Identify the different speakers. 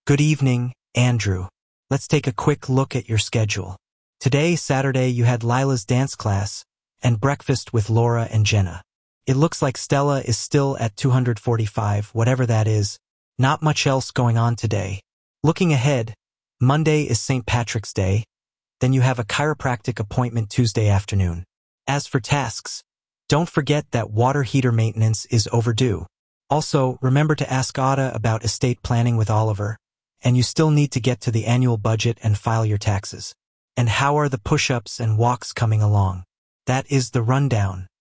Speaker 1: Good evening, Andrew. Let's take a quick look at your schedule. Today, Saturday, you had Lila's dance class and breakfast with Laura and Jenna. It looks like Stella is still at 245, whatever that is. Not much else going on today. Looking ahead, Monday is St. Patrick's Day. Then you have a chiropractic appointment Tuesday afternoon. As for tasks, don't forget that water heater maintenance is overdue. Also, remember to ask Ada about estate planning with Oliver. And you still need to get to the annual budget and file your taxes. And how are the push-ups and walks coming along? That is the rundown.